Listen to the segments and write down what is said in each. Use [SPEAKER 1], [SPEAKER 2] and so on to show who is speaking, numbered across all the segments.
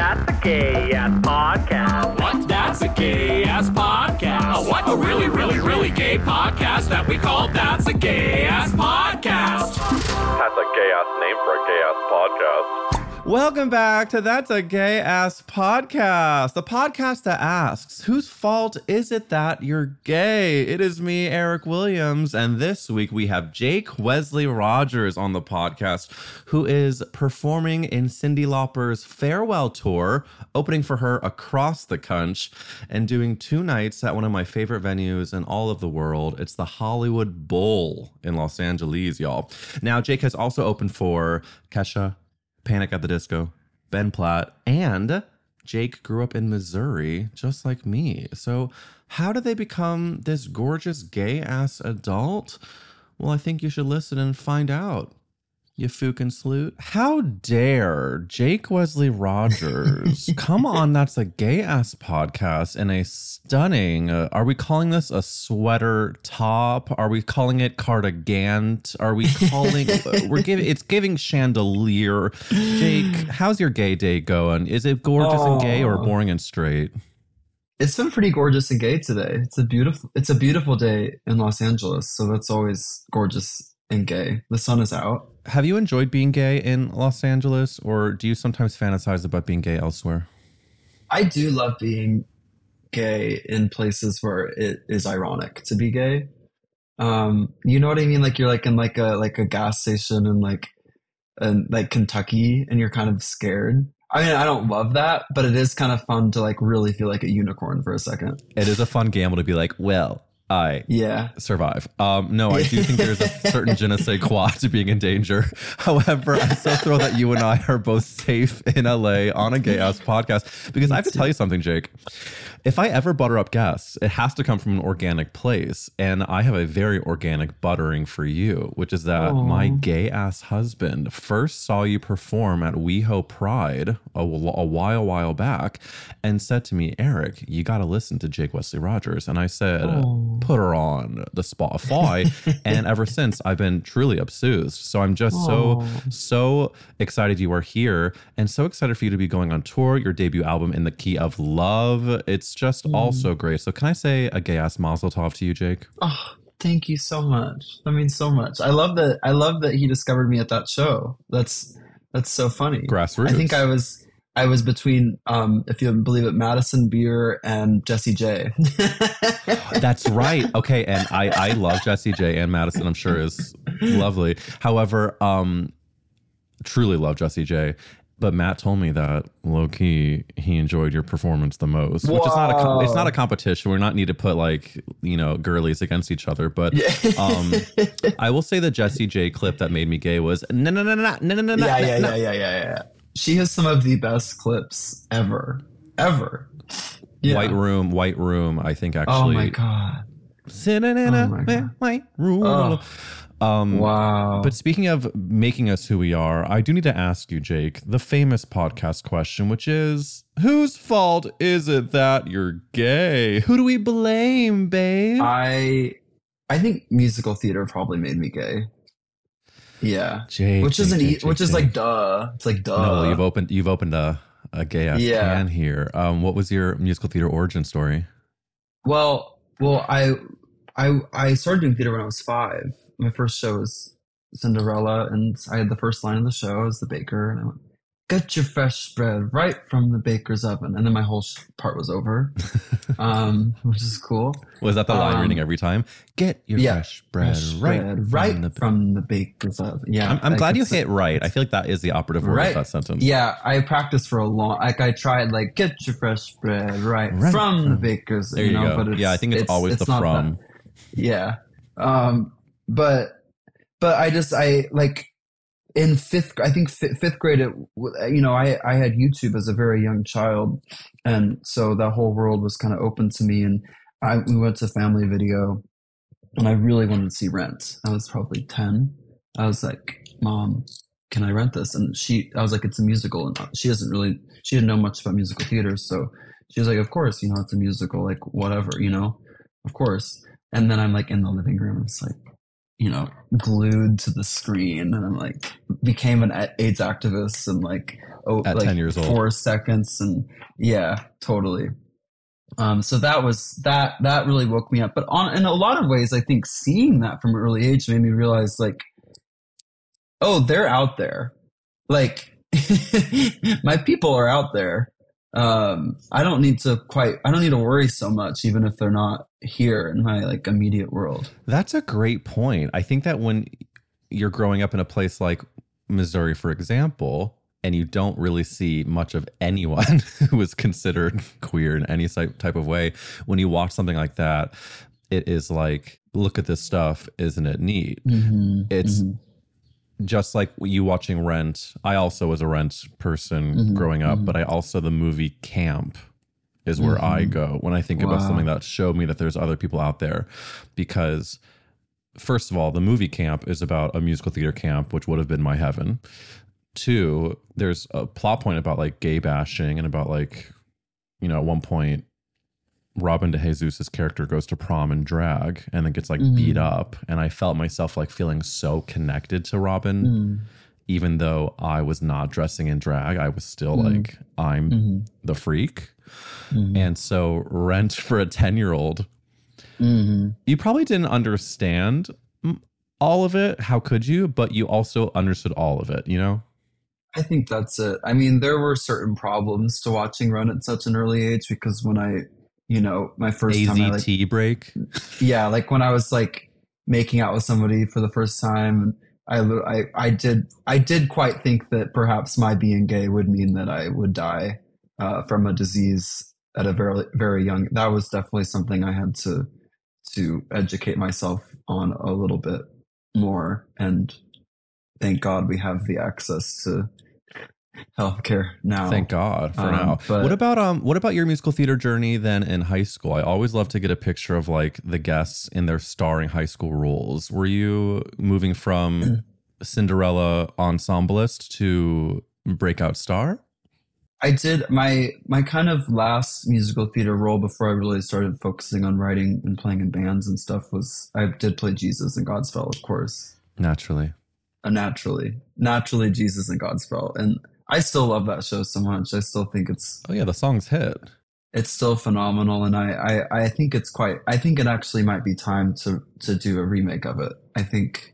[SPEAKER 1] That's a gay-ass podcast.
[SPEAKER 2] What? That's a gay-ass podcast. What? A really, really, really gay podcast that we call That's a Gay-Ass Podcast.
[SPEAKER 3] That's a gay-ass name for a gay-ass podcast.
[SPEAKER 4] Welcome back to That's a Gay-Ass Podcast, the podcast that asks, whose fault is it that you're gay? It is me, Eric Williams, and this week we have Jake Wesley Rogers on the podcast, who is performing in Cyndi Lauper's farewell tour, opening for her across the country, and doing 2 nights at one of my favorite venues in all of the world. It's the Hollywood Bowl in Los Angeles, y'all. Now, Jake has also opened for Kesha, Panic at the Disco, Ben Platt, and Jake grew up in Missouri, just like me. So how did they become this gorgeous gay-ass adult? Well, I think you should listen and find out. You fucking sloot. How dare Jake Wesley Rogers come on That's a Gay-Ass Podcast in a stunning, are we calling this a sweater top? Are we calling it cardigan? Are we calling, it's giving chandelier. Jake, how's your gay day going? Is it gorgeous and gay or boring and straight?
[SPEAKER 5] It's been pretty gorgeous and gay today. It's a beautiful day in Los Angeles, so that's always gorgeous and gay. The sun is out.
[SPEAKER 4] Have you enjoyed being gay in Los Angeles, or do you sometimes fantasize about being gay elsewhere?
[SPEAKER 5] I do love being gay in places where it is ironic to be gay. You know what I mean? Like you're like in like a gas station in like Kentucky, and you're kind of scared. I mean, I don't love that, but it is kind of fun to like really feel like a unicorn for a second.
[SPEAKER 4] It is a fun gamble to be like, well, I survive. No, I do think there's a certain je ne sais quoi to being in danger. However, I'm so thrilled that you and I are both safe in LA on a gay-ass podcast, because I have to tell you something, Jake. If I ever butter up guests, it has to come from an organic place. And I have a very organic buttering for you, which is that my gay-ass husband first saw you perform at WeHo Pride a while back and said to me, Eric, you got to listen to Jake Wesley Rogers. And I said, put her on the Spotify. And ever since, I've been truly obsessed. So I'm just so excited you are here, and so excited for you to be going on tour, your debut album In the Key of Love. It's just all so great. So can I say a gay-ass mazel tov to you, Jake?
[SPEAKER 5] Oh, thank you so much. That means so much. I love that he discovered me at that show. That's so funny.
[SPEAKER 4] Grassroots.
[SPEAKER 5] I think I was between, if you believe it, Madison Beer and Jessie J.
[SPEAKER 4] That's right. Okay, and I love Jessie J, and Madison, I'm sure, is lovely. However, truly love JessieJ. But Matt told me that low key he enjoyed your performance the most, which is it's not a competition. We're not need to put like, girlies against each other. But I will say the Jessie J clip that made me gay was no.
[SPEAKER 5] Yeah. She has some of the best clips ever. Yeah.
[SPEAKER 4] White Room. I think actually.
[SPEAKER 5] Oh my god.
[SPEAKER 4] Sitting in a white room.
[SPEAKER 5] Wow.
[SPEAKER 4] But speaking of making us who we are, I do need to ask you, Jake, the famous podcast question, which is, whose fault is it that you're gay? Who do we blame, babe?
[SPEAKER 5] I think musical theater probably made me gay. Yeah.
[SPEAKER 4] Jake,
[SPEAKER 5] which is like duh. It's like duh.
[SPEAKER 4] No, you've opened a gay ass can here. What was your musical theater origin story?
[SPEAKER 5] Well, I started doing theater when I was 5. My first show was Cinderella, and I had the first line of the show as the baker, and I went, "Get your fresh bread right from the baker's oven," and then my whole part was over, which is cool.
[SPEAKER 4] Was that the line reading every time? Get your fresh bread right
[SPEAKER 5] from the baker's oven. Yeah,
[SPEAKER 4] I'm glad you hit right. I feel like that is the operative word of that sentence.
[SPEAKER 5] Yeah, I practiced for a long. Like I tried, like get your fresh bread right from the baker's.
[SPEAKER 4] There you go. But I think it's always the from.
[SPEAKER 5] Yeah. But I like in fifth grade, I had YouTube as a very young child. And so that whole world was kind of open to me. And we went to Family Video, and I really wanted to see Rent. I was probably 10. I was like, Mom, can I rent this? And I was like, it's a musical. And she didn't know much about musical theater. So she was like, of course, it's a musical, like whatever, of course. And then I'm like in the living room, and it's like, you know, glued to the screen, and I'm like became an AIDS activist in like
[SPEAKER 4] At
[SPEAKER 5] like
[SPEAKER 4] 10 years old.
[SPEAKER 5] 4 seconds, and yeah, totally. So that really woke me up. But in a lot of ways, I think seeing that from an early age made me realize, like, oh, they're out there. Like, my people are out there. I don't need to worry so much, even if they're not here in my like immediate world.
[SPEAKER 4] That's a great point. I think that when you're growing up in a place like Missouri, for example, and you don't really see much of anyone who is considered queer in any type of way, when you watch something like that, it is like, look at this stuff, isn't it neat? It's just like you watching Rent. I also was a Rent person growing up, but I also, the movie Camp is where I go when I think about something that showed me that there's other people out there. Because first of all, the movie Camp is about a musical theater camp, which would have been my heaven. 2, there's a plot point about like gay bashing, and about like, you know, at one point Robin DeJesus's character goes to prom in drag and then gets like beat up, and I felt myself like feeling so connected to Robin, even though I was not dressing in drag. I was still like, I'm the freak. And so Rent for a 10-year-old, you probably didn't understand all of it. How could you? But you also understood all of it, you know?
[SPEAKER 5] I think that's it. I mean, there were certain problems to watching Run at such an early age, because when I, you know, my first
[SPEAKER 4] AZT
[SPEAKER 5] time, like,
[SPEAKER 4] break.
[SPEAKER 5] Yeah, like when I was like making out with somebody for the first time, I did quite think that perhaps my being gay would mean that I would die from a disease at a very, very young. That was definitely something I had to educate myself on a little bit more, and thank God we have the access to healthcare now.
[SPEAKER 4] Thank God for now.
[SPEAKER 5] But
[SPEAKER 4] what about your musical theater journey then in high school? I always love to get a picture of like the guests in their starring high school roles. Were you moving from Cinderella ensemblist to breakout star?
[SPEAKER 5] I did my kind of last musical theater role before I really started focusing on writing and playing in bands and stuff was I did play Jesus in Godspell, of course.
[SPEAKER 4] Naturally,
[SPEAKER 5] Jesus in Godspell, and I still love that show so much. I still think it's
[SPEAKER 4] the song's hit.
[SPEAKER 5] It's still phenomenal, and I think it's quite. I think it actually might be time to do a remake of it. I think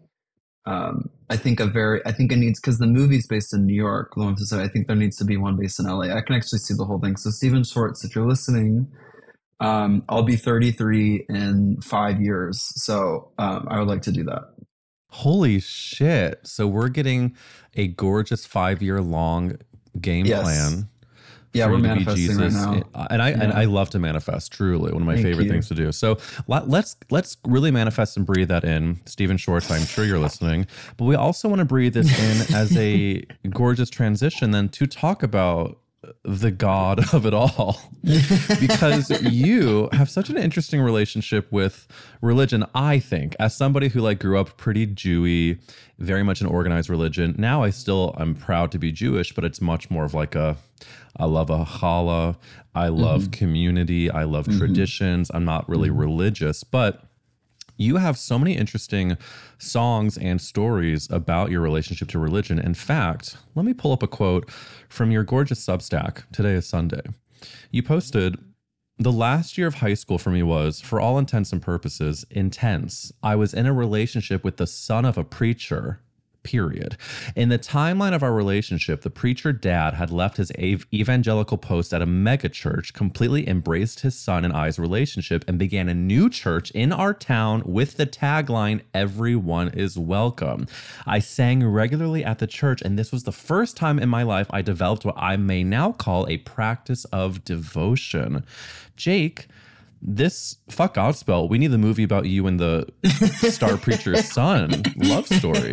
[SPEAKER 5] it needs, because the movie's based in New York. I think there needs to be one based in LA. I can actually see the whole thing. So Stephen Schwartz, if you're listening, I'll be 33 in 5 years. So I would like to do that.
[SPEAKER 4] Holy shit. So we're getting a gorgeous 5-year long game plan.
[SPEAKER 5] Yeah, we're manifesting right now.
[SPEAKER 4] And I love to manifest, truly. One of my favorite things to do. So let's really manifest and breathe that in. Stephen Schwartz, I'm sure you're listening. But we also want to breathe this in as a gorgeous transition then to talk about the God of it all, because you have such an interesting relationship with religion. I think, as somebody who like grew up pretty Jewy, very much an organized religion. Now I'm proud to be Jewish, but it's much more of like I love a challah. I love community. I love traditions. I'm not really religious, but you have so many interesting songs and stories about your relationship to religion. In fact, let me pull up a quote from your gorgeous Substack. Today is Sunday. You posted, "The last year of high school for me was, for all intents and purposes, intense. I was in a relationship with the son of a preacher. Period. In the timeline of our relationship, the preacher dad had left his evangelical post at a mega church, completely embraced his son and I's relationship, and began a new church in our town with the tagline, 'Everyone is welcome.' I sang regularly at the church, and this was the first time in my life I developed what I may now call a practice of devotion." Jake, this fuck Godspell. We need the movie about you and the star preacher's son love story.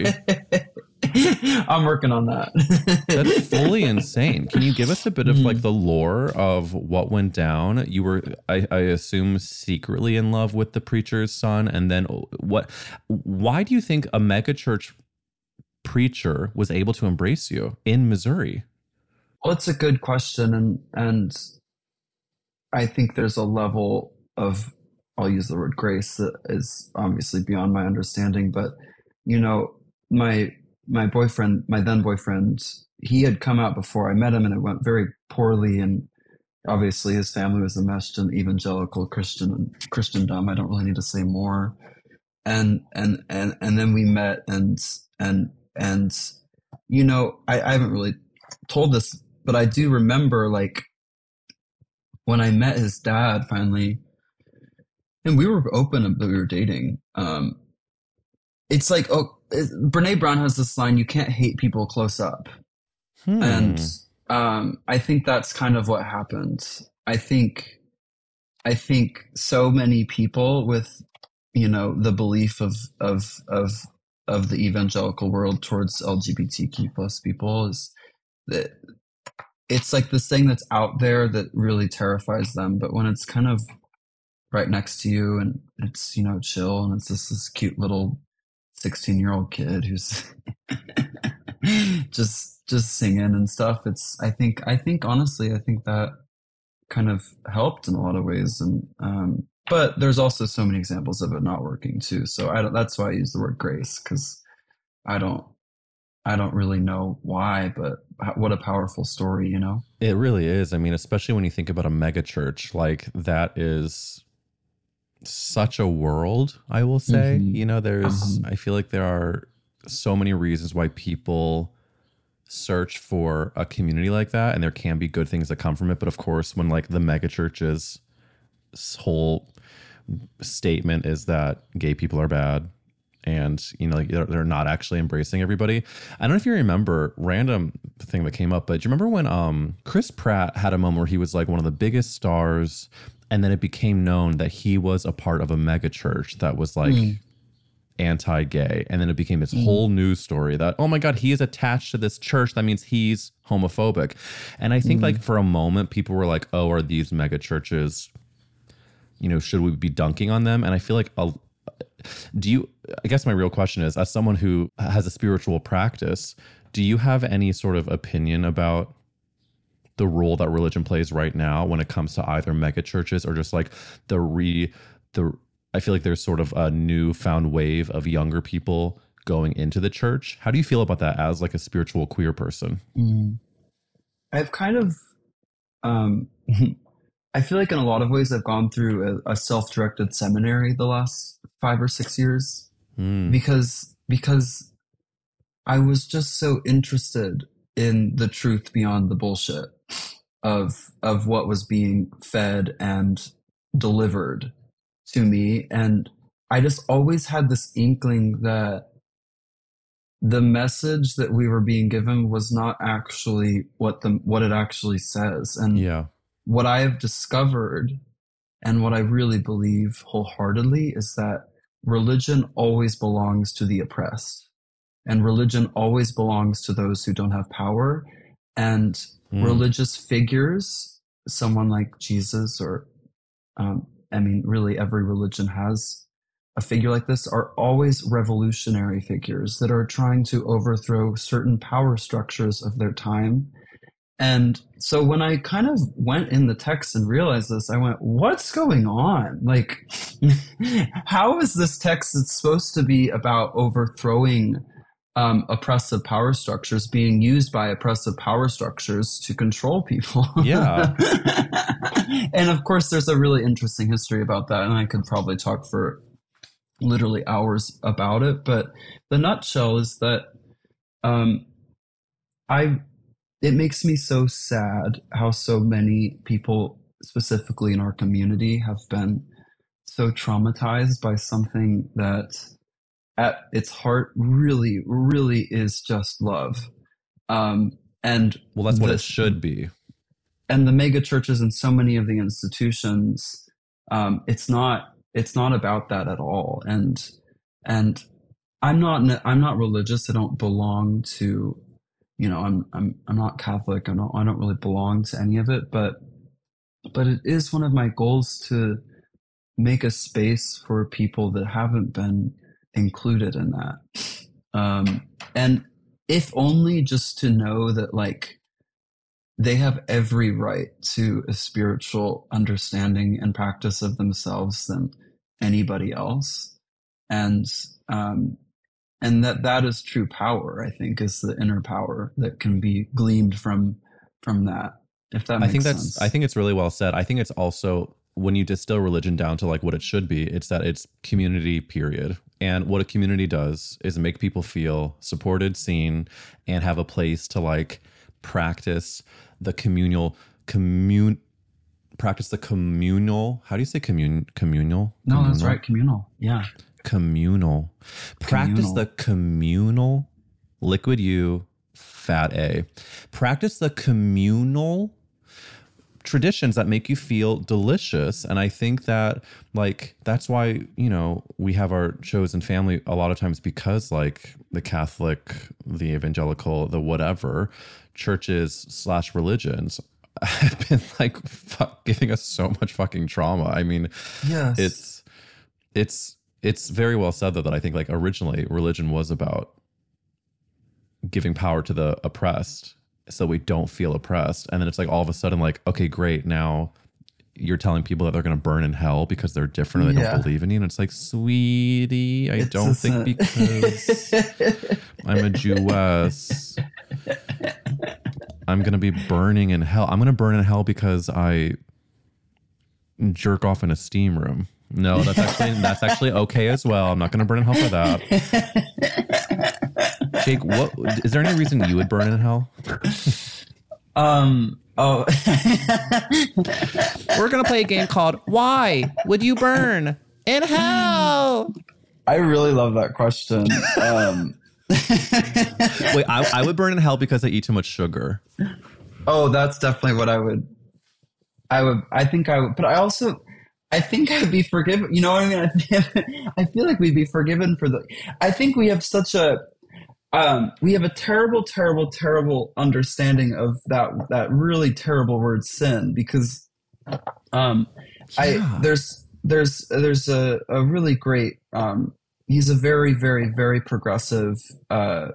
[SPEAKER 5] I'm working on that.
[SPEAKER 4] That's fully insane. Can you give us a bit of like the lore of what went down? You were, I assume, secretly in love with the preacher's son, and then why do you think a megachurch preacher was able to embrace you in Missouri?
[SPEAKER 5] Well, it's a good question, and I think there's a level of I'll use the word grace that is obviously beyond my understanding. But, you know, my boyfriend, my then boyfriend, he had come out before I met him, and it went very poorly. And obviously his family was enmeshed in evangelical Christendom. I don't really need to say more. And then we met, and you know, I haven't really told this, but I do remember, like, when I met his dad finally, and we were open that we were dating. It's like, Brene Brown has this line: "You can't hate people close up," and I think that's kind of what happened. I think so many people with, you know, the belief of the evangelical world towards LGBTQ plus people is that it's like this thing that's out there that really terrifies them. But when it's kind of right next to you, and it's, you know, chill, and it's just this cute little 16-year-old kid who's just singing and stuff, it's, I think honestly, I think that kind of helped in a lot of ways. And but there's also so many examples of it not working too. So that's why I use the word grace, because I don't really know why, but what a powerful story, you know?
[SPEAKER 4] It really is. I mean, especially when you think about a mega church, like that is such a world, I will say.
[SPEAKER 5] Mm-hmm.
[SPEAKER 4] You know, I feel like there are so many reasons why people search for a community like that, and there can be good things that come from it. But of course, when like the mega church's whole statement is that gay people are bad, and, you know, like they're not actually embracing everybody. I don't know if you remember, random thing that came up, but do you remember when Chris Pratt had a moment where he was like one of the biggest stars, and then it became known that he was a part of a mega church that was like anti-gay, and then it became this whole news story that, oh my God, he is attached to this church, that means he's homophobic. And I think like for a moment people were like, oh, are these mega churches, you know, should we be dunking on them? And I feel like I guess my real question is, as someone who has a spiritual practice, do you have any sort of opinion about the role that religion plays right now when it comes to either mega churches or just like I feel like there's sort of a newfound wave of younger people going into the church. How do you feel about that as like a spiritual queer person?
[SPEAKER 5] I've kind of, I feel like in a lot of ways I've gone through a self-directed seminary the last 5 or 6 years, because I was just so interested in the truth beyond the bullshit of what was being fed and delivered to me. And I just always had this inkling that the message that we were being given was not actually what it actually says. And what I have discovered, and what I really believe wholeheartedly, is that religion always belongs to the oppressed, and religion always belongs to those who don't have power. And religious figures, someone like Jesus, or I mean, really every religion has a figure like this, are always revolutionary figures that are trying to overthrow certain power structures of their time. And so when I kind of went in the text and realized this, I went, what's going on? Like, how is this text that's supposed to be about overthrowing oppressive power structures being used by oppressive power structures to control people?
[SPEAKER 4] Yeah.
[SPEAKER 5] And of course, there's a really interesting history about that, and I could probably talk for literally hours about it. But the nutshell is that it makes me so sad how so many people, specifically in our community, have been so traumatized by something that at its heart really, really is just love. And
[SPEAKER 4] well, that's what it should be.
[SPEAKER 5] And the mega churches and so many of the institutions, it's not about that at all. And I'm not religious. I don't belong to, you know, I'm not Catholic. I don't really belong to any of it, but it is one of my goals to make a space for people that haven't been included in that. And if only just to know that, like, they have every right to a spiritual understanding and practice of themselves than anybody else. And that is true power, I think, is the inner power that can be gleaned from that, if that makes sense.
[SPEAKER 4] I think it's really well said. I think it's also, when you distill religion down to like what it should be, it's that it's community, period. And what a community does is make people feel supported, seen, and have a place to like practice the communal, how do you say communal?
[SPEAKER 5] No, that's right. Communal. Yeah.
[SPEAKER 4] Communal. Practice the communal, liquid U, fat A. Practice the communal traditions that make you feel delicious. And I think that like that's why, you know, we have our chosen family a lot of times, because like the Catholic, the evangelical, the whatever churches / religions have been like giving us so much fucking trauma. I mean,
[SPEAKER 5] yes,
[SPEAKER 4] it's very well said though, that I think like originally religion was about giving power to the oppressed so we don't feel oppressed. And then it's like all of a sudden like, okay, great, now you're telling people that they're going to burn in hell because they're different or they don't believe in you. And it's like, sweetie, I don't think because I'm a Jewess, I'm going to be burning in hell. I'm going to burn in hell because I jerk off in a steam room. No, that's actually okay as well. I'm not going to burn in hell for that. Jake, what is there any reason you would burn in hell? We're going to play a game called Why Would You Burn in Hell?
[SPEAKER 5] I really love that question.
[SPEAKER 4] Wait, I would burn in hell because I eat too much sugar.
[SPEAKER 5] Oh, that's definitely what I would, but I think I'd be forgiven. You know what I mean? I feel like we'd be forgiven for I think we have such a terrible, terrible, terrible understanding of that really terrible word sin, because there's a really great, he's a very, very, very progressive, I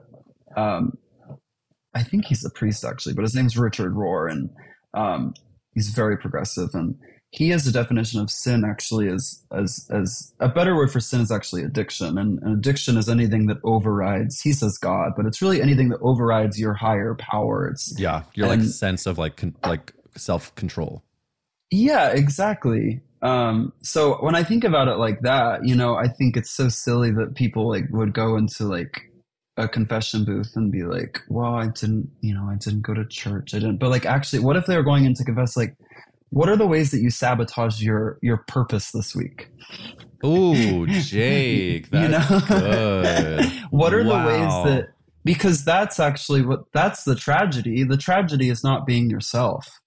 [SPEAKER 5] think he's a priest actually, but his name's Richard Rohr, and he's very progressive, and he has a definition of sin actually as a better word for sin is actually addiction. And addiction is anything that overrides, he says God, but it's really anything that overrides your higher power. It's
[SPEAKER 4] your sense of like self-control.
[SPEAKER 5] Yeah, exactly. So when I think about it like that, you know, I think it's so silly that people like would go into like a confession booth and be like, well, I didn't go to church. But like, actually, what if they were going in to confess, like, what are the ways that you sabotage your purpose this week?
[SPEAKER 4] Oh, Jake, that's good.
[SPEAKER 5] What are the ways that, because that's actually that's the tragedy. The tragedy is not being yourself.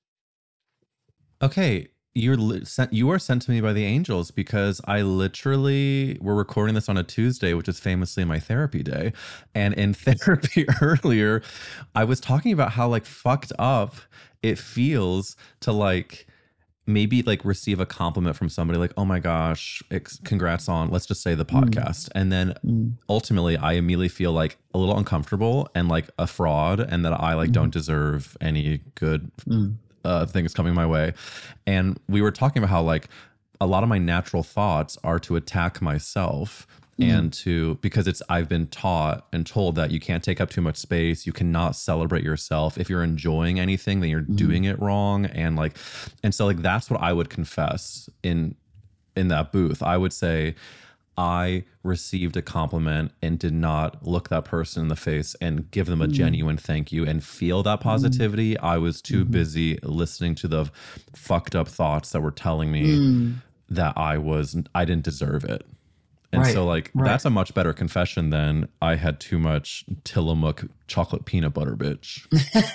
[SPEAKER 4] Okay, you are sent to me by the angels, because we're recording this on a Tuesday, which is famously my therapy day. And in therapy earlier, I was talking about how like fucked up it feels to like maybe like receive a compliment from somebody like, oh my gosh, congrats on, let's just say, the podcast. And then ultimately I immediately feel like a little uncomfortable and like a fraud, and that I like don't deserve any good things coming my way. And we were talking about how like a lot of my natural thoughts are to attack myself, and because I've been taught and told that you can't take up too much space. You cannot celebrate yourself. If you're enjoying anything, then you're doing it wrong. And so that's what I would confess in that booth. I would say, I received a compliment and did not look that person in the face and give them a genuine thank you and feel that positivity. I was too busy listening to the fucked up thoughts that were telling me that I didn't deserve it. And so that's a much better confession than I had too much Tillamook chocolate peanut butter, bitch.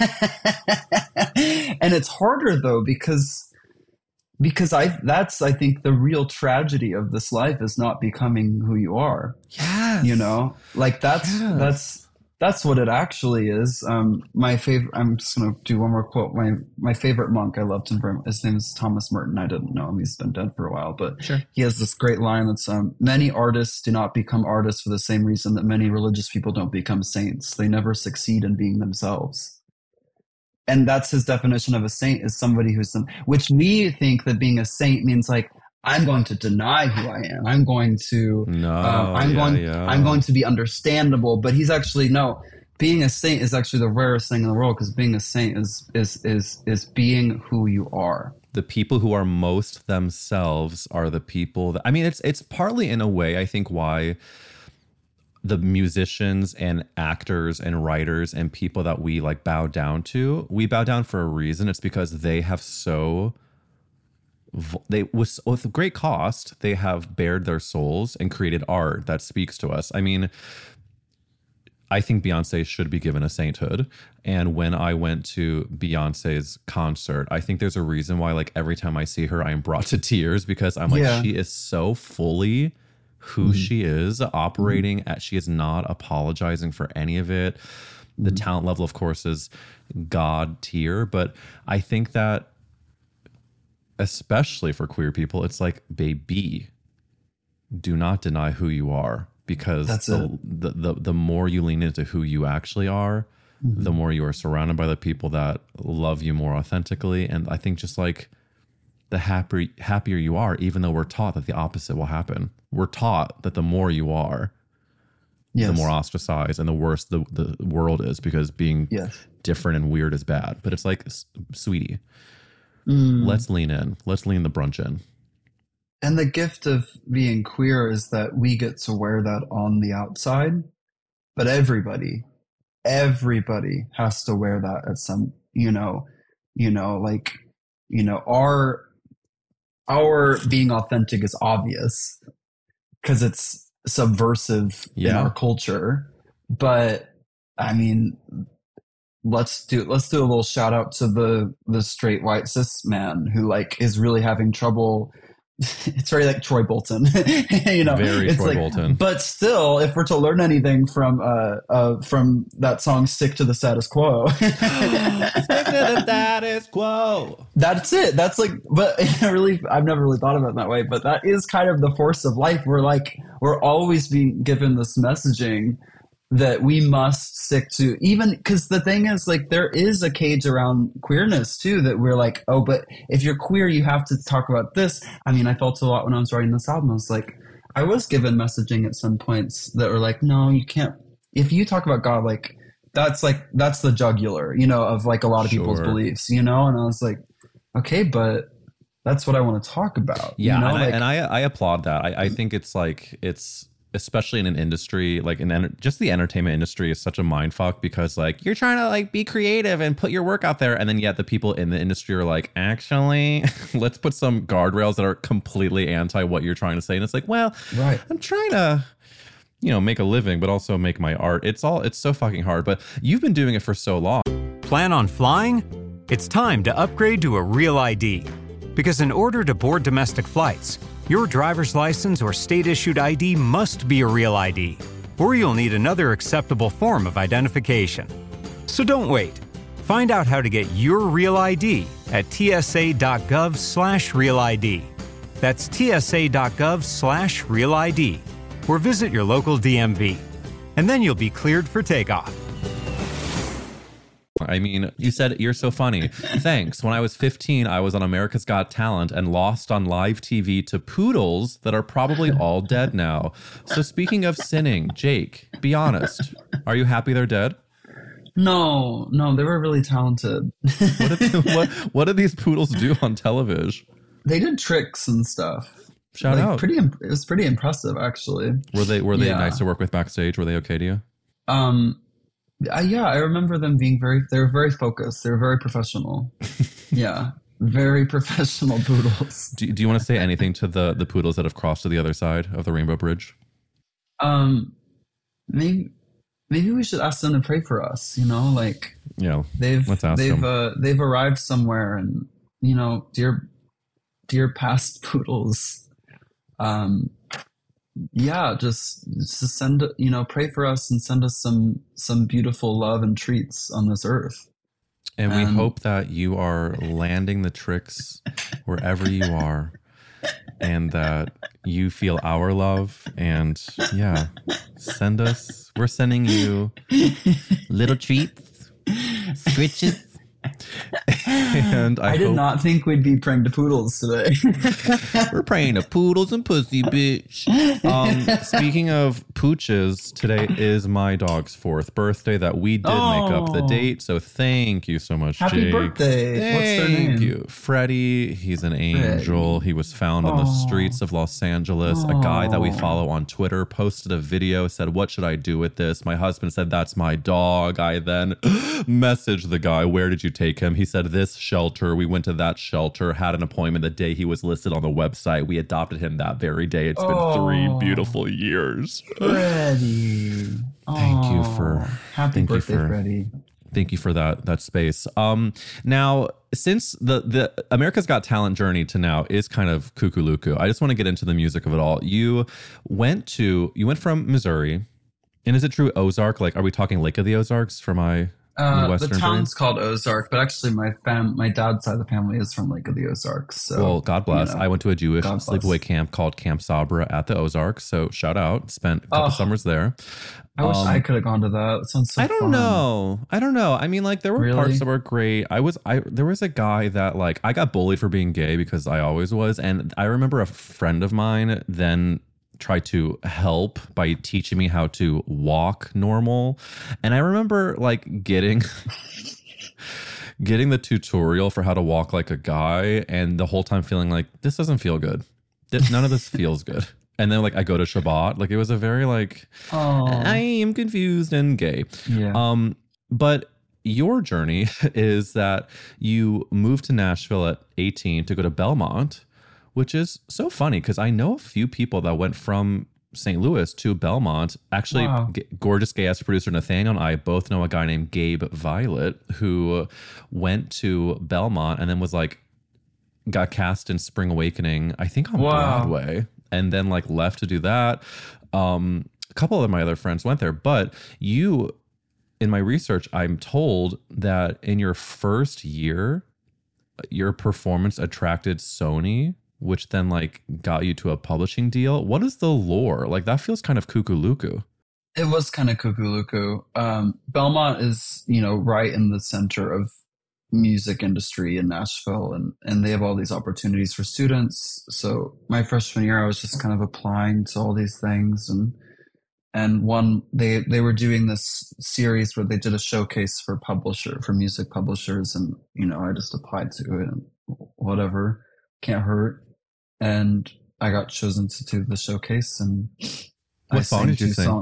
[SPEAKER 5] And it's harder though, because I think the real tragedy of this life is not becoming who you are.
[SPEAKER 4] Yes.
[SPEAKER 5] You know, like that's what it actually is. My favorite, I'm just going to do one more quote. My favorite monk, I loved him very much. His name is Thomas Merton. I didn't know him. He's been dead for a while, but he has this great line that's, many artists do not become artists for the same reason that many religious people don't become saints. They never succeed in being themselves. and that's his definition of a saint, is somebody who's which we think that being a saint means like, I'm going to deny who I am. I'm going to, I'm going to be understandable. But he's actually, no, being a saint is actually the rarest thing in the world, because being a saint is being who you are.
[SPEAKER 4] The people who are most themselves are the people that, I mean, it's partly in a way, I think, why the musicians and actors and writers and people that we like bow down to, we bow down for a reason. It's because they have with great cost, they have bared their souls and created art that speaks to us. I mean, I think Beyonce should be given a sainthood. And when I went to Beyonce's concert, I think there's a reason why, like, every time I see her, I am brought to tears, because I'm like, she is so fully who she is, operating at, she is not apologizing for any of it. The talent level, of course, is God tier. But I think that, especially for queer people, it's like, baby, do not deny who you are, because the more you lean into who you actually are, the more you are surrounded by the people that love you more authentically. And I think just like the happier you are, even though we're taught that the opposite will happen. We're taught that the more you are, the more ostracized and the worse the world is, because being different and weird is bad. But it's like, sweetie, let's lean in. Let's lean the brunch in.
[SPEAKER 5] And the gift of being queer is that we get to wear that on the outside, but everybody has to wear that at some, our being authentic is obvious because it's subversive in our culture. But I mean, let's do a little shout out to the straight white cis man who like is really having trouble. It's very like Troy Bolton, very it's Troy Bolton. But still, if we're to learn anything from that song "Stick to the Status Quo,"
[SPEAKER 4] stick to the status quo.
[SPEAKER 5] That's it. That's like, but I've never really thought about it that way. But that is kind of the force of life. We're always being given this messaging that we must stick to, even because the thing is, like, there is a cage around queerness too, that we're like, oh, but if you're queer, you have to talk about this. I mean, I felt a lot when I was writing this album. I was like, I was given messaging at some points that were like, no, you can't. If you talk about God, like, that's the jugular, of like a lot of people's beliefs, and I was like, okay, but that's what I want to talk about.
[SPEAKER 4] Yeah. And I applaud that. I think it's like, it's, especially in an industry like just the entertainment industry is such a mind fuck, because like you're trying to like be creative and put your work out there, and then yet the people in the industry are like, actually let's put some guardrails that are completely anti what you're trying to say. And it's like, well, I'm trying to make a living but also make my art. It's so fucking hard, but you've been doing it for so long.
[SPEAKER 6] Plan on flying? It's time to upgrade to a Real ID, because in order to board domestic flights, your driver's license or state-issued ID must be a Real ID, or you'll need another acceptable form of identification. So don't wait. Find out how to get your Real ID at tsa.gov/Real ID. That's tsa.gov/Real ID, or visit your local DMV. And then you'll be cleared for takeoff.
[SPEAKER 4] I mean, you said you're so funny. Thanks. When I was 15, I was on America's Got Talent and lost on live TV to poodles that are probably all dead now. So speaking of sinning, Jake, be honest. Are you happy they're dead?
[SPEAKER 5] No, they were really talented.
[SPEAKER 4] What did these poodles do on television?
[SPEAKER 5] They did tricks and stuff.
[SPEAKER 4] Shout out.
[SPEAKER 5] It was pretty impressive, actually.
[SPEAKER 4] Were they nice to work with backstage? Were they okay to you?
[SPEAKER 5] Yeah, I remember them being they were very focused. They were very professional. Yeah, very professional poodles.
[SPEAKER 4] Do you want to say anything to the poodles that have crossed to the other side of the Rainbow Bridge?
[SPEAKER 5] Maybe we should ask them to pray for us. Let's ask them. They've arrived somewhere, and dear past poodles. Just send, pray for us and send us some beautiful love and treats on this earth.
[SPEAKER 4] And we hope that you are landing the tricks wherever you are, and that you feel our love. And we're sending you little treats, switches, And
[SPEAKER 5] I did
[SPEAKER 4] hope-
[SPEAKER 5] not think we'd be praying to poodles today.
[SPEAKER 4] We're praying to poodles and pussy, bitch. Speaking of pooches, today is my dog's 4th birthday that we did make up the
[SPEAKER 5] Oh.
[SPEAKER 4] date. So thank you so much,
[SPEAKER 5] Happy
[SPEAKER 4] Jake.
[SPEAKER 5] birthday. What's their name?
[SPEAKER 4] Thank you. Freddie, he's an angel. He was found on the
[SPEAKER 5] Aw.
[SPEAKER 4] streets of Los Angeles. A guy that we
[SPEAKER 5] Aw.
[SPEAKER 4] follow on Twitter posted a video, said, "What should I do with this?" My husband said, "That's my dog." I then messaged the guy, "Where did you take him?" He said, "This shelter." We went to that shelter, had an appointment the day he was listed on the website. We adopted him that very day. It's been 3 beautiful years.
[SPEAKER 5] Freddie.
[SPEAKER 4] Thank you for-
[SPEAKER 5] Happy
[SPEAKER 4] thank you
[SPEAKER 5] birthday,
[SPEAKER 4] for-
[SPEAKER 5] Freddie.
[SPEAKER 4] Thank you for that space. Now, since the America's Got Talent journey to now is kind of cuckoo-luku, I just want to get into the music of it all. You went from Missouri, and is it true Ozark? Like, are we talking Lake of the Ozarks for my
[SPEAKER 5] The
[SPEAKER 4] Midwestern
[SPEAKER 5] town's called Ozark, but actually my dad's side of the family is from Lake of the Ozarks. So,
[SPEAKER 4] Well, God bless.
[SPEAKER 5] you know,
[SPEAKER 4] I went to a Jewish
[SPEAKER 5] God bless.
[SPEAKER 4] sleepaway camp called Camp Sabra at the Ozarks. So shout out. Spent a couple
[SPEAKER 5] Oh.
[SPEAKER 4] summers there.
[SPEAKER 5] I wish I could have gone to that. It sounds so
[SPEAKER 4] I don't
[SPEAKER 5] fun.
[SPEAKER 4] know. I mean, like there were
[SPEAKER 5] Really?
[SPEAKER 4] parts that were great. There was a guy that like I got bullied for being gay because I always was. And I remember a friend of mine then tried to help by teaching me how to walk normal. And I remember like getting the tutorial for how to walk like a guy and the whole time feeling like this doesn't feel good. None of this feels good. And then like I go to Shabbat, like it was a very like
[SPEAKER 5] Oh,
[SPEAKER 4] I am confused and gay.
[SPEAKER 5] yeah.
[SPEAKER 4] But your journey is that you moved to Nashville at 18 to go to Belmont, which is so funny because I know a few people that went from St. Louis to Belmont. Actually,
[SPEAKER 5] Wow.
[SPEAKER 4] gorgeous gay ass producer Nathaniel and I both know a guy named Gabe Violet who went to Belmont and then was like, got cast in Spring Awakening, I think on
[SPEAKER 5] Wow.
[SPEAKER 4] Broadway, and then like left to do that. A couple of my other friends went there, but you, in my research, I'm told that in your first year, your performance attracted Sony, which then like got you to a publishing deal. What is the lore? Like that feels kind of cuckoo-luku.
[SPEAKER 5] It was kind of cuckoo-luku. Belmont is, right in the center of music industry in Nashville, and they have all these opportunities for students. So my freshman year, I was just kind of applying to all these things, and one they were doing this series where they did a showcase for music publishers, and I just applied to it and whatever, can't hurt, and I got chosen to do the showcase, and
[SPEAKER 4] What song did you sing?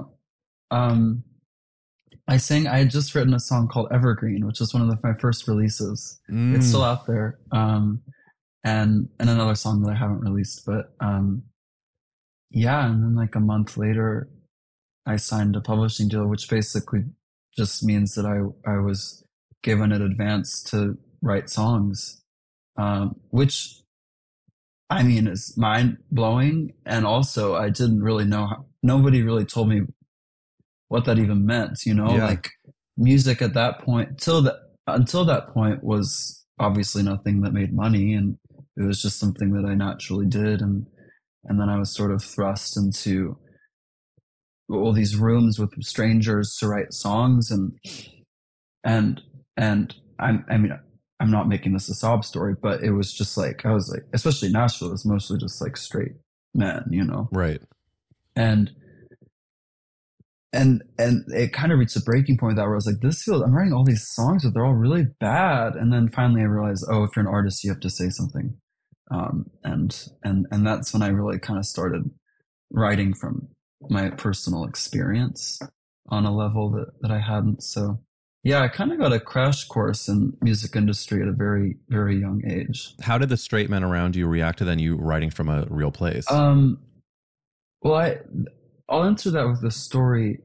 [SPEAKER 5] I had just written a song called Evergreen, which was one of my first releases. It's still out there. And another song that I haven't released, but yeah, and then like a month later I signed a publishing deal, which basically just means that I was given an advance to write songs, which I mean is mind blowing. And also I didn't really know nobody really told me what that even meant,
[SPEAKER 4] Yeah.
[SPEAKER 5] like music at that point until that point was obviously nothing that made money, and it was just something that I naturally did, and then I was sort of thrust into all these rooms with strangers to write songs, and I mean I'm not making this a sob story, but it was just like I was like, especially Nashville, it was mostly just like straight men,
[SPEAKER 4] Right.
[SPEAKER 5] and it kind of reached a breaking point that where I was like, I'm writing all these songs, but they're all really bad. And then finally I realized, if you're an artist, you have to say something. And that's when I really kind of started writing from my personal experience on a level that I hadn't. So yeah, I kind of got a crash course in music industry at a very, very young age.
[SPEAKER 4] How did the straight men around you react to then you writing from a real place?
[SPEAKER 5] Well, I'll answer that with a story.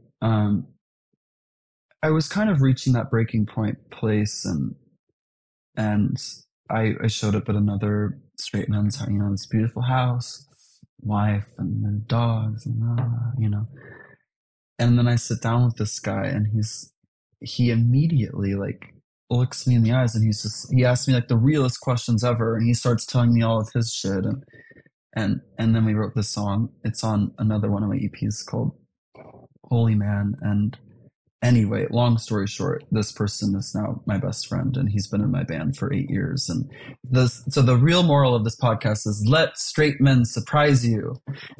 [SPEAKER 5] I was kind of reaching that breaking point place, and I showed up at another straight man's house, this beautiful house, wife, and then dogs, and and then I sit down with this guy, and he immediately like looks me in the eyes, and he asks me like the realest questions ever, and he starts telling me all of his shit, and then we wrote this song. It's on another one of my EPs called Holy Man, and Anyway, long story short, this person is now my best friend, and he's been in my band for 8 years. And so the real moral of this podcast is let straight men surprise you.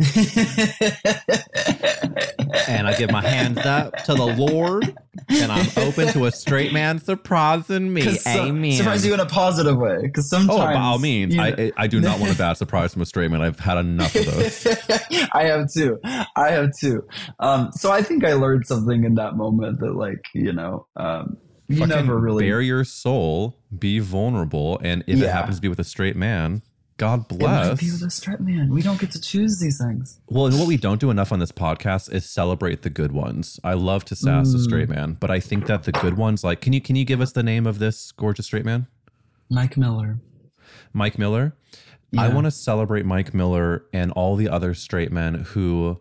[SPEAKER 4] And I give my hands up to the Lord, and I'm open to a straight man surprising me. Amen.
[SPEAKER 5] Surprise you in a positive way, because sometimes.
[SPEAKER 4] Oh, by all means, I do not want a bad surprise from a straight man. I've had enough of those.
[SPEAKER 5] I have too. So I think I learned something in that moment that, like, you never really
[SPEAKER 4] bare your soul, be vulnerable, and if it happens to be with a straight man, God bless.
[SPEAKER 5] It might be with a straight man. We don't get to choose these things.
[SPEAKER 4] Well, and what we don't do enough on this podcast is celebrate the good ones. I love to sass a straight man, but I think that the good ones, like, can you give us the name of this gorgeous straight man?
[SPEAKER 5] Mike Miller.
[SPEAKER 4] Mike Miller?
[SPEAKER 5] Yeah.
[SPEAKER 4] I want to celebrate Mike Miller and all the other straight men who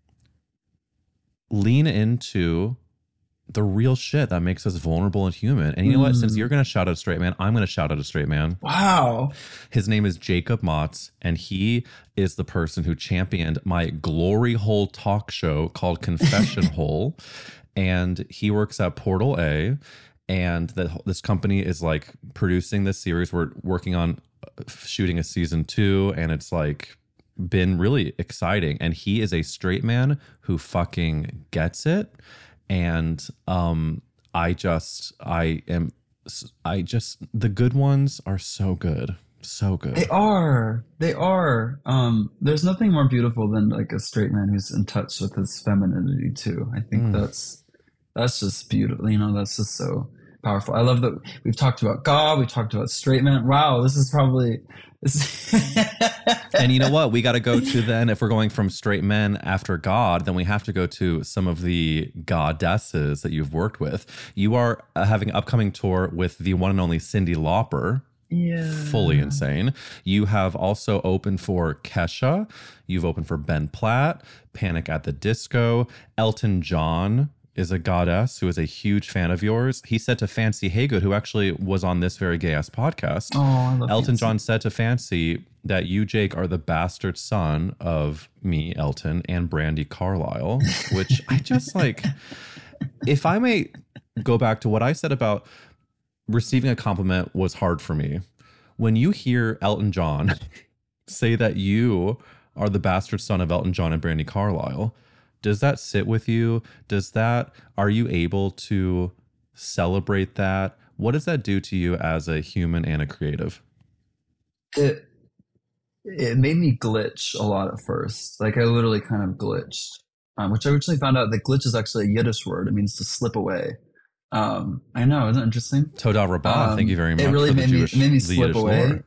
[SPEAKER 4] lean into the real shit that makes us vulnerable and human. And you know what? Since you're going to shout out a straight man, I'm going to shout out a straight man.
[SPEAKER 5] Wow.
[SPEAKER 4] His name is Jacob Motz, and he is the person who championed my glory hole talk show called Confession Hole. And he works at Portal A, and this company is like producing this series. We're working on shooting a season 2, and it's like been really exciting. And he is a straight man who fucking gets it. And the good ones are so good. So good.
[SPEAKER 5] They are. There's nothing more beautiful than like a straight man who's in touch with his femininity too. I think that's just beautiful. That's just so powerful. I love that we've talked about God, we talked about straight men. Wow, this is probably
[SPEAKER 4] And you know what? We got to go to then, if we're going from straight men after God, then we have to go to some of the goddesses that you've worked with. You are having an upcoming tour with the one and only Cyndi Lauper.
[SPEAKER 5] Yeah.
[SPEAKER 4] Fully insane. You have also opened for Kesha. You've opened for Ben Platt, Panic at the Disco. Elton John is a goddess who is a huge fan of yours. He said to Fancy Haygood, who actually was on this very gay-ass podcast,
[SPEAKER 5] I love
[SPEAKER 4] Elton
[SPEAKER 5] Fancy.
[SPEAKER 4] John said to Fancy that you, Jake, are the bastard son of me, Elton, and Brandi Carlile, which I just like, if I may go back to what I said about receiving a compliment was hard for me. When you hear Elton John say that you are the bastard son of Elton John and Brandi Carlile, does that sit with you? Are you able to celebrate that? What does that do to you as a human and a creative?
[SPEAKER 5] It made me glitch a lot at first. Like I literally kind of glitched, which I originally found out that glitch is actually a Yiddish word. It means to slip away. I know, isn't it interesting?
[SPEAKER 4] Toda Rabbah, thank you very much.
[SPEAKER 5] It really made me slip
[SPEAKER 4] Yiddish
[SPEAKER 5] away.
[SPEAKER 4] lore.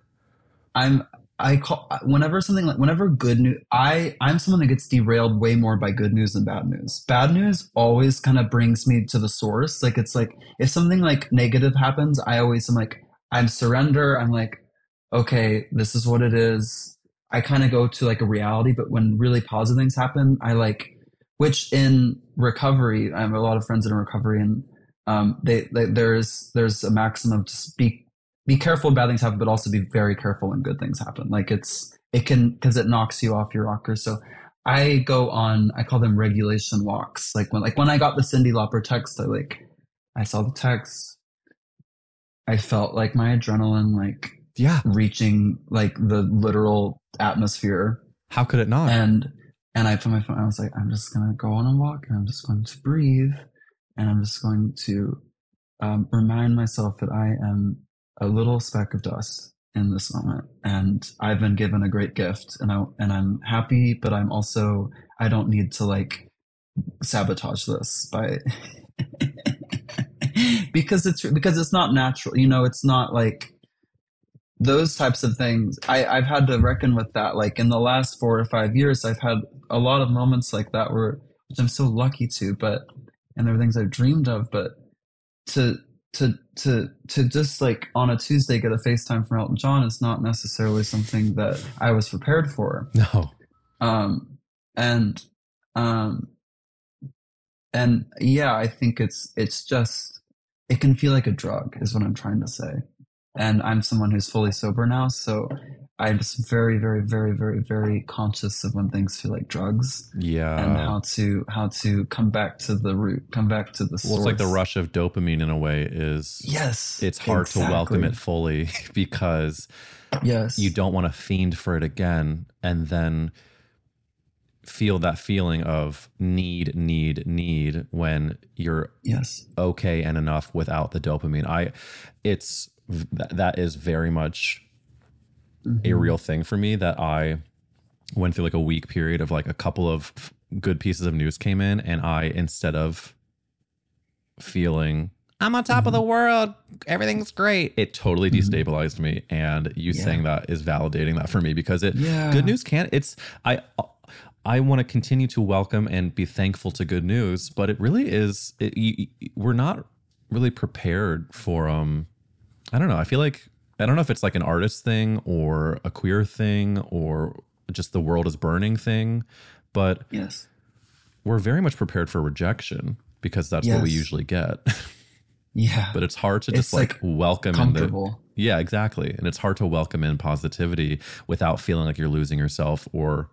[SPEAKER 5] Whenever good news, I'm someone that gets derailed way more by good news than bad news. Bad news always kind of brings me to the source. Like it's like if something like negative happens, I'm surrender. I'm like, okay, this is what it is. I kind of go to like a reality, but when really positive things happen, which in recovery, I have a lot of friends in recovery, and there's a maxim of just be careful when bad things happen, but also be very careful when good things happen. Like because it knocks you off your rocker. So I call them regulation walks. Like when I got the Cyndi Lauper text, I saw the text. I felt like my adrenaline, reaching like the literal atmosphere.
[SPEAKER 4] How could it not?
[SPEAKER 5] And I put my phone, I was like, I'm just going to go on a walk, and I'm just going to breathe, and I'm just going to remind myself that I am a little speck of dust in this moment, and I've been given a great gift, and I'm happy, but I'm also, I don't need to sabotage this by because it's not natural, it's not like those types of things. I've had to reckon with that. Like in the last 4 or 5 years, I've had a lot of moments like that which I'm so lucky to, and there are things I've dreamed of, but to just like on a Tuesday get a FaceTime from Elton John is not necessarily something that I was prepared for.
[SPEAKER 4] No.
[SPEAKER 5] And yeah, I think it's just, it can feel like a drug is what I'm trying to say. And I'm someone who's fully sober now, so I'm just very, very, very, very, very conscious of when things feel like drugs,
[SPEAKER 4] Yeah.
[SPEAKER 5] and how to come back to the root, come back to the source.
[SPEAKER 4] Well, it's like the rush of dopamine in a way is,
[SPEAKER 5] Yes,
[SPEAKER 4] it's hard to welcome it fully because
[SPEAKER 5] Yes,
[SPEAKER 4] you don't want to fiend for it again and then feel that feeling of need when you're
[SPEAKER 5] yes,
[SPEAKER 4] okay and enough without the dopamine. That is very much a real thing for me, that I went through like a week period of like a couple of good pieces of news came in, and I, instead of feeling I'm on top of the world, everything's great, it totally destabilized me. And you saying that is validating that for me, because good news I want to continue to welcome and be thankful to good news, but it really is, we're not really prepared for, I don't know. I feel like, I don't know if it's like an artist thing or a queer thing or just the world is burning thing, but
[SPEAKER 5] yes,
[SPEAKER 4] we're very much prepared for rejection because that's what we usually get.
[SPEAKER 5] Yeah.
[SPEAKER 4] But it's hard to just like welcome
[SPEAKER 5] comfortable.
[SPEAKER 4] Yeah, exactly. And it's hard to welcome in positivity without feeling like you're losing yourself or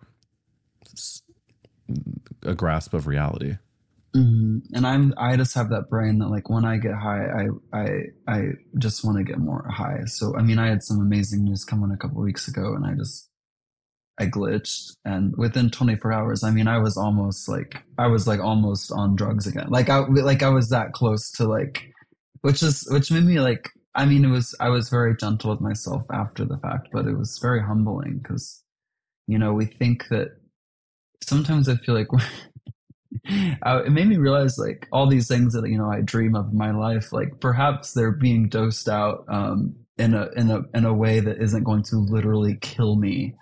[SPEAKER 4] a grasp of reality.
[SPEAKER 5] And I just have that brain that like when I get high, I just want to get more high. So I mean, I had some amazing news come on a couple of weeks ago, and I glitched, and within 24 hours, I mean, I was almost on drugs again. Like I was that close to like, which made me like, I mean, I was very gentle with myself after the fact, but it was very humbling because, you know, we think that sometimes I feel like it made me realize like all these things that, you know, I dream of in my life, like perhaps they're being dosed out in a way that isn't going to literally kill me.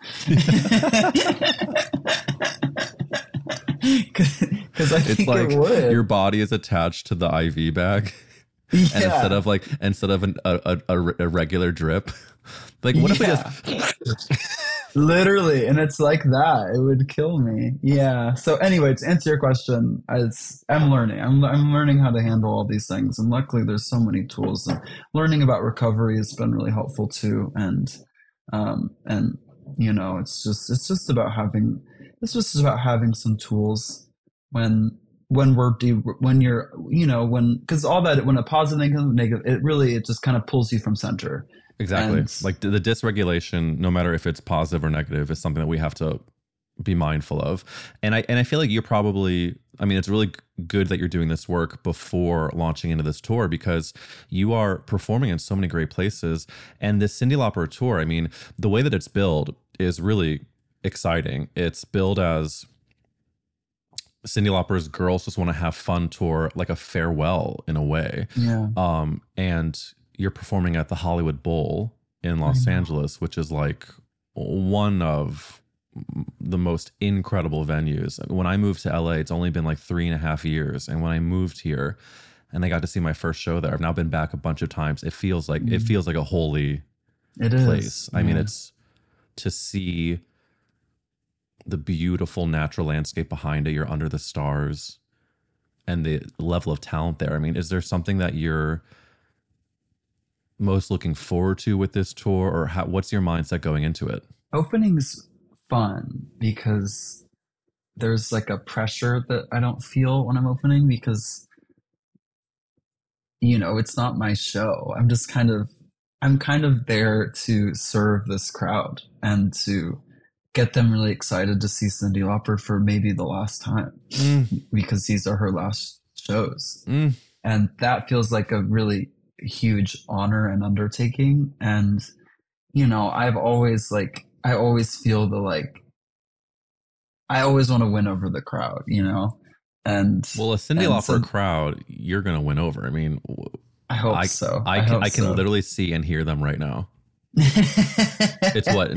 [SPEAKER 5] Because I think
[SPEAKER 4] like
[SPEAKER 5] it would.
[SPEAKER 4] Your body is attached to the IV bag.
[SPEAKER 5] Yeah.
[SPEAKER 4] And instead of a regular drip, like what if we just
[SPEAKER 5] literally, and it's like that, it would kill me. Yeah. So anyway, to answer your question, I'm learning. I'm learning how to handle all these things, and luckily there's so many tools. And learning about recovery has been really helpful too. And you know, it's just about having some tools because all that, when a positive thing comes, negative, it just kind of pulls you from center.
[SPEAKER 4] Exactly. Like the dysregulation, no matter if it's positive or negative, is something that we have to be mindful of. And I feel like you're probably, I mean, it's really good that you're doing this work before launching into this tour, because you are performing in so many great places. And this Cyndi Lauper tour, I mean, the way that it's billed is really exciting. It's billed as Cyndi Lauper's Girls Just Want to Have Fun tour, like a farewell in a way.
[SPEAKER 5] Yeah.
[SPEAKER 4] And you're performing at the Hollywood Bowl in Los Angeles, which is like one of the most incredible venues. When I moved to LA, it's only been like 3.5 years. And when I moved here and I got to see my first show there, I've now been back a bunch of times. It feels like a holy place. I mean, it's to see the beautiful natural landscape behind it. You're under the stars and the level of talent there. I mean, is there something that you're most looking forward to with this tour, or what's your mindset going into it?
[SPEAKER 5] Opening's fun because there's like a pressure that I don't feel when I'm opening, because, you know, it's not my show. I'm kind of there to serve this crowd and to get them really excited to see Cyndi Lauper for maybe the last time, because these are her last shows. And that feels like a really huge honor and undertaking. And, you know, I always feel I always want to win over the crowd, you know? And
[SPEAKER 4] well, a Cyndi Lauper crowd, you're going to win over. I mean,
[SPEAKER 5] I hope so.
[SPEAKER 4] I can literally see and hear them right now. It's what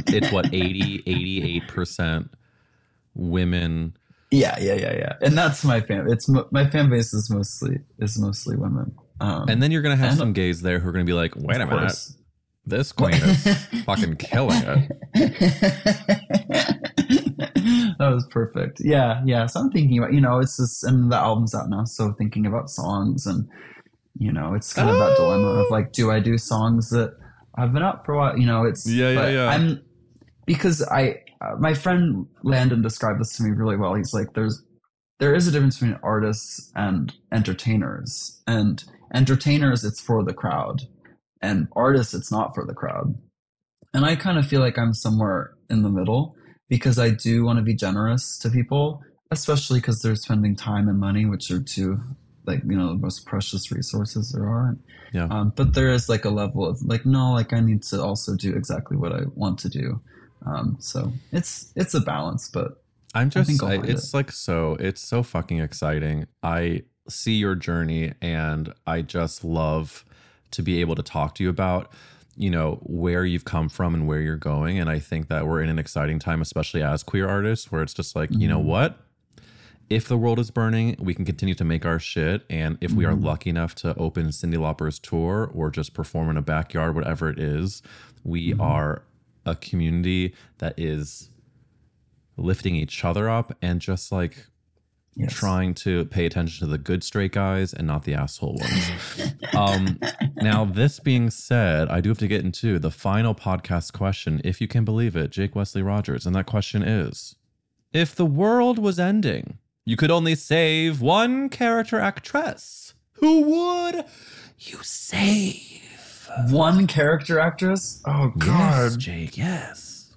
[SPEAKER 4] 88% women.
[SPEAKER 5] Yeah. And that's my fan. My fan base is mostly women.
[SPEAKER 4] And then you're going to have some gays there who are going to be like, wait a minute, this queen is fucking killing it.
[SPEAKER 5] That was perfect. Yeah. So I'm thinking about, you know, it's just, and the album's out now, so thinking about songs, and, you know, it's kind of that dilemma of like, do I do songs that I've been out for a while? You know, it's because my friend Landon described this to me really well. He's like, there is a difference between artists and entertainers. And entertainers, it's for the crowd. And artists, it's not for the crowd. And I kind of feel like I'm somewhere in the middle because I do want to be generous to people, especially because they're spending time and money, which are two, like, you know, the most precious resources there are.
[SPEAKER 4] Yeah.
[SPEAKER 5] But there is like a level of like, no, like I need to also do exactly what I want to do. So it's a balance, but
[SPEAKER 4] it's so fucking exciting. I see your journey and I just love to be able to talk to you about, you know, where you've come from and where you're going. And I think that we're in an exciting time, especially as queer artists, where it's just like, you know what? If the world is burning, we can continue to make our shit. And if we are lucky enough to open Cyndi Lauper's tour or just perform in a backyard, whatever it is, we are a community that is lifting each other up and just like trying to pay attention to the good straight guys and not the asshole ones. Now, this being said, I do have to get into the final podcast question, if you can believe it, Jake Wesley Rogers. And that question is, if the world was ending, you could only save one character actress, who would you save?
[SPEAKER 5] One character actress? Oh, God.
[SPEAKER 4] Yes, Jake, yes.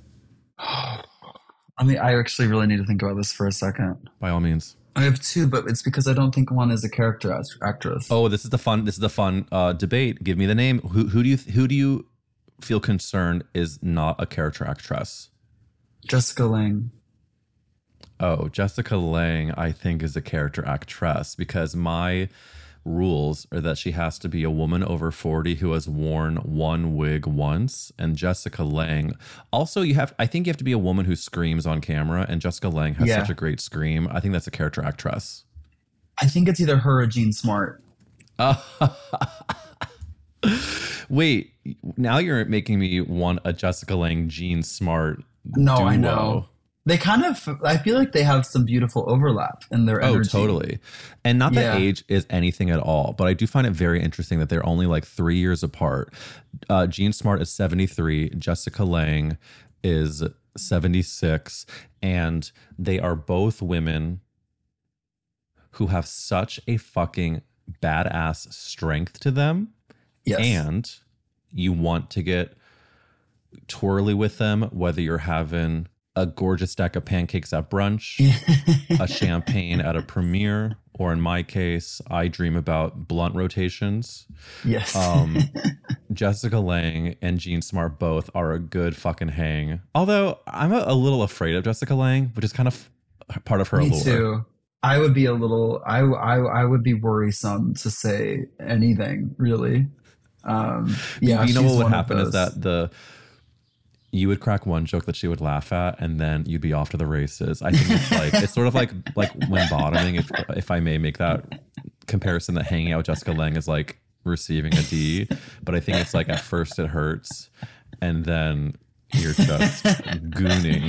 [SPEAKER 5] I mean, I actually really need to think about this for a second.
[SPEAKER 4] By all means.
[SPEAKER 5] I have two, but it's because I don't think one is a character actress.
[SPEAKER 4] Oh, this is the fun debate. Give me the name. Who do you feel concerned is not a character actress?
[SPEAKER 5] Jessica Lange.
[SPEAKER 4] Oh, Jessica Lange, I think, is a character actress because my rules are that she has to be a woman over 40 who has worn one wig once. And Jessica Lange, also I think you have to be a woman who screams on camera, and Jessica Lange has such a great scream. I think that's a character actress.
[SPEAKER 5] I think it's either her or Jean Smart.
[SPEAKER 4] Wait, now you're making me want a Jessica Lange Jean Smart
[SPEAKER 5] duo.
[SPEAKER 4] I
[SPEAKER 5] know. They kind of, I feel like they have some beautiful overlap in their energy.
[SPEAKER 4] Oh, totally. And not that age is anything at all, but I do find it very interesting that they're only like 3 years apart. Jean Smart is 73, Jessica Lange is 76, and they are both women who have such a fucking badass strength to them.
[SPEAKER 5] Yes.
[SPEAKER 4] And you want to get twirly with them, whether you're having a gorgeous stack of pancakes at brunch, a champagne at a premiere, or in my case, I dream about blunt rotations.
[SPEAKER 5] Yes.
[SPEAKER 4] Jessica Lange and Jean Smart both are a good fucking hang. Although I'm a little afraid of Jessica Lange, which is kind of part of her allure.
[SPEAKER 5] Me too. I would be a little, I would be worrisome to say anything, really.
[SPEAKER 4] You know what would happen is that you would crack one joke that she would laugh at, and then you'd be off to the races. I think it's like, it's sort of like when bottoming, if I may make that comparison, that hanging out with Jessica Lange is like receiving a D, but I think it's like at first it hurts, and then you're just gooning.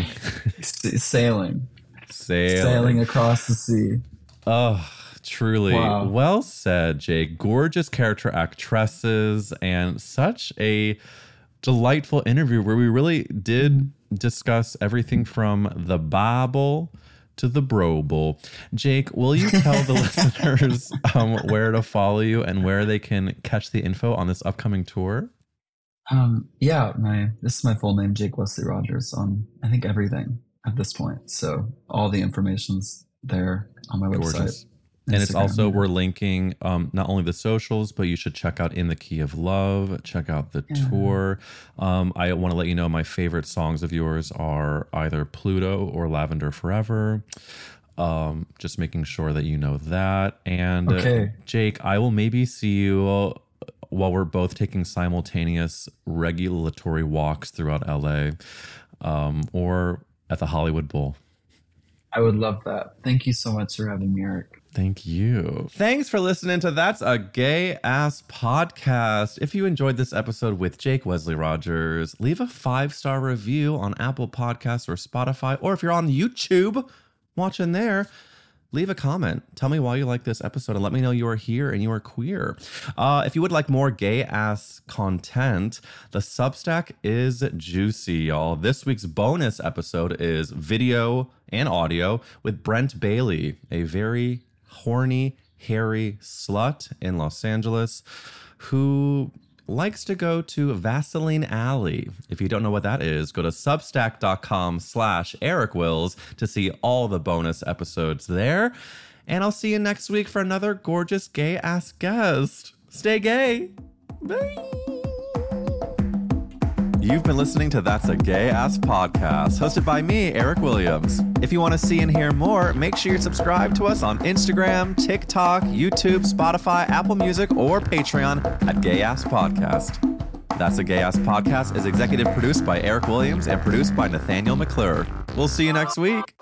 [SPEAKER 5] Sailing across the sea.
[SPEAKER 4] Oh, truly.
[SPEAKER 5] Wow.
[SPEAKER 4] Well said, Jake. Gorgeous character actresses and such a delightful interview where we really did discuss everything from the Bible to the Broble. Jake, will you tell the listeners where to follow you and where they can catch the info on this upcoming tour?
[SPEAKER 5] This is my full name, Jake Wesley Rogers, on I think everything at this point. So all the information's there on my website.
[SPEAKER 4] Gorgeous. And it's also, we're linking not only the socials, but you should check out In the Key of Love, check out the tour. I want to let you know my favorite songs of yours are either Pluto or Lavender Forever. Just making sure that you know that. And Jake, I will maybe see you while we're both taking simultaneous regulatory walks throughout LA or at the Hollywood Bowl.
[SPEAKER 5] I would love that. Thank you so much for having me, Eric.
[SPEAKER 4] Thank you. Thanks for listening to That's a Gay Ass Podcast. If you enjoyed this episode with Jake Wesley Rogers, leave a 5-star review on Apple Podcasts or Spotify, or if you're on YouTube watching there, leave a comment. Tell me why you like this episode and let me know you are here and you are queer. If you would like more gay ass content, the Substack is juicy, y'all. This week's bonus episode is video and audio with Brent Bailey, a very horny, hairy slut in Los Angeles who likes to go to Vaseline Alley. If you don't know what that is, go to substack.com/EricWills to see all the bonus episodes there. And I'll see you next week for another gorgeous gay ass guest. Stay gay. Bye. You've been listening to That's a Gay Ass Podcast, hosted by me, Eric Williams. If you want to see and hear more, make sure you're subscribed to us on Instagram, TikTok, YouTube, Spotify, Apple Music, or Patreon at Gay Ass Podcast. That's a Gay Ass Podcast is executive produced by Eric Williams and produced by Nathaniel McClure. We'll see you next week.